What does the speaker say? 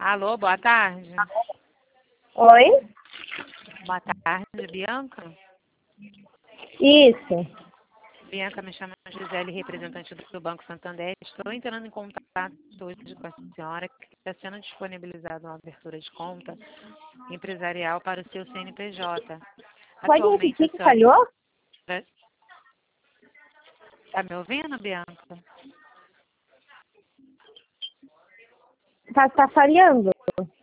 Alô, boa tarde. Oi? Boa tarde, Bianca. Isso. Bianca, me chama Gisele, representante do Banco Santander. Estou entrando em contato hoje com a senhora que está sendo disponibilizada uma abertura de conta empresarial para o seu CNPJ. Pode Atualmente, repetir a que senhora falhou? está me ouvindo, Bianca? Tá falhando.